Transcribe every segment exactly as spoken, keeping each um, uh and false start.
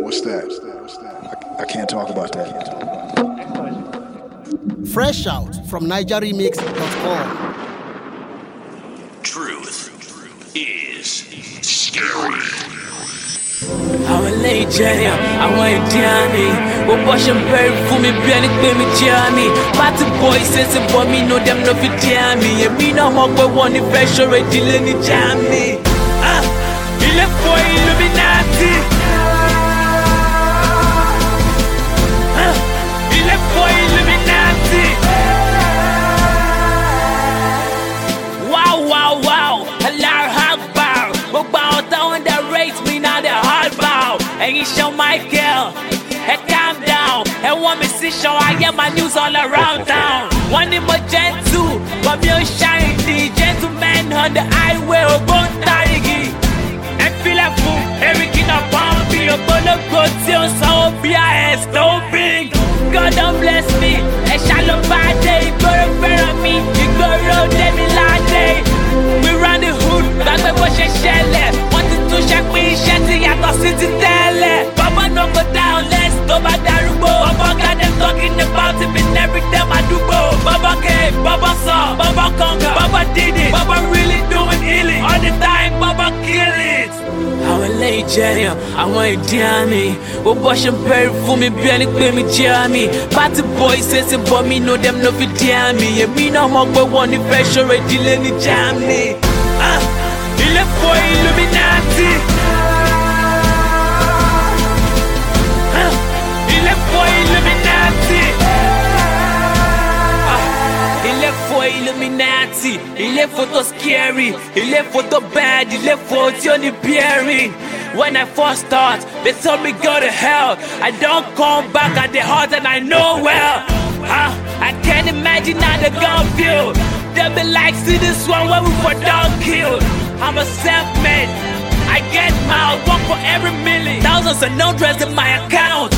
What's that? I, I can't talk about that. Fresh out from niger remix dot com. Truth is scary. Àwọn ilé ìjẹyàn, àwọn ìdíyàn mi. Wọ́n bọ́ ṣe ń bẹ̀rù fún mi bí ẹni pé mi jẹ́ mi. Party boys ṣẹ̀ṣẹ̀ bọ́ mi, no dem no fit jẹ́ mi. Èmi náà mọ̀ pé wọ́n ní fẹ́ ṣòro ìdílé ní jẹ́ mi. Ilé fọ Illuminati. Ilé fọ Illuminati. Wow, wow, wow. Allahu Akbar. Gbogbo àwọn táwọn dẹ̀ rate me now they hard bow. Ẹ̀yin Shawn Michael, ẹ calm down. Ẹ wọ́n mi sí Shawn, I hear my news all around town. Wọ́n ní mo gentle, but mi ò ṣàìdí. Gentleman on the highway, ògbóǹtarìgì. Ẹ filẹ̀ fún Eriki náà pọ́ǹpì. Ògbólógbò tí ó sanwó bí I S tó big. God don bless me, ẹ ṣàlọ́ bá dé. Ìgboro fẹ́ràn mi, ìgboro dé mi ládé. We run the hood, gbàgbé bó ṣe ṣẹlẹ̀. Wọ́n ti tún ṣe pín iṣẹ́ tí yàtọ̀ sí ti tẹ́lẹ̀. Bàbá no go down less tó bá darúgbó. Bàbá got them talking about him in every day àdúgbò. Bàbá came, Bàbá saw, Bàbá conquer, Bàbá did it. Bàbá really doing healing all the time, Bàbá kill it. Àwọn ilé ìjẹyàn, àwọn ìdíyàn mi. Wọ́n bọ́ ṣe ń bẹ̀rù fún mi bí ẹni pé mi jẹ́ mi. Party boys ṣẹ̀ṣẹ̀ bọ́ mi, no dem no fit jẹ́ mi. Èmi náà mọ̀ pé wọ́n ní fẹ́ ṣòro ìdílé ní jẹ́ mi. Ilé fọ Illuminati. Ilé fọ Illuminati. Ilé fọ Illuminati. Ilé fọ tó scary. Ilé fọ tó bad. Ilé fọ tí ó ní bearing. When I first start, they told me go to hell. I don't come back at the heart and I know well. Huh? I can't imagine how they gon' feel. They'll be like, see this one where we were done killed. I'm a self-made. I get my work for every million. Thousands and no dress in my account.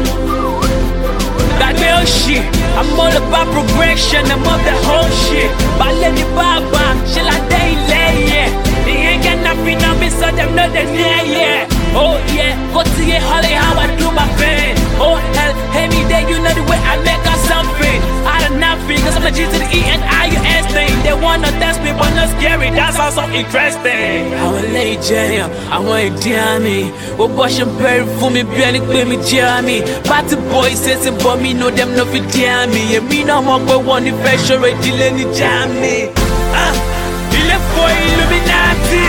That real shit. I'm all about progression. I'm up the whole shit. But let the baba, shit like they lay, yeah. They ain't got nothing on me, so them know they're near, yeah. Oh yeah, go to your holly, how I do my thing. Oh hell, any day you know the way I make up something. Out of nothing, cause I'm the G to the E and I U S thing. They wanna test me, but not scary, that's also interesting. Àwọn ilé ìjẹyàn, àwọn ìdíyàn mi. Wọ́n bọ́ ṣe ń bẹ̀rù fún mi bí ẹni pé mi jẹ́ mi. Party boys ṣẹ̀ṣẹ̀ bọ́ mi, no dem no fit jẹ́ mi. Èmi náà mọ̀ pé wọ́n ní fẹ́ ṣòro ìdílé ní jẹ́ mi. Ilé fọ Illuminati.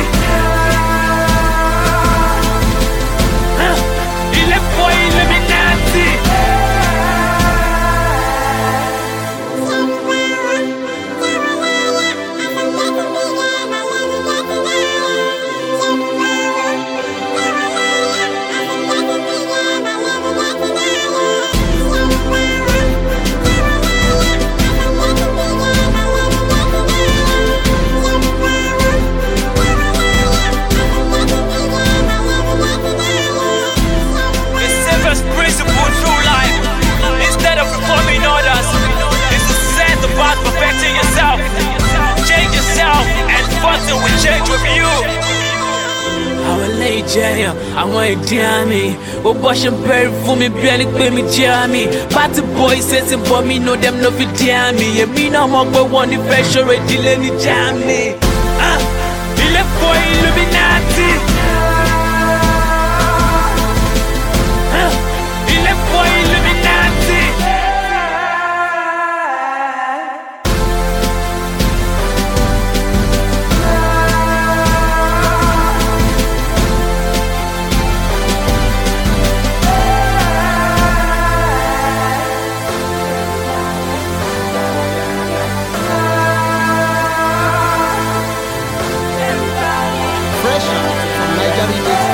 Ilé fọ Illuminati. Perfecting yourself, change yourself, and fucking will change with you. Àwọn ilé ìjẹyàn, àwọn ìdíyàn mi. Wọ́n bọ́ ṣe ń bẹ̀rù fún mi bí ẹni pé mi jẹ́ mi. Party boys ṣẹ̀ṣẹ̀ bọ́ mi, no dem no fit jẹ́ mi. Èmi náà mọ̀ pé wọ́n ní fẹ́ ṣòro ìdílé ní jẹ́ mi. Ilé fọ Illuminati. Ilé fọ Illuminati. Fresh out from niger remix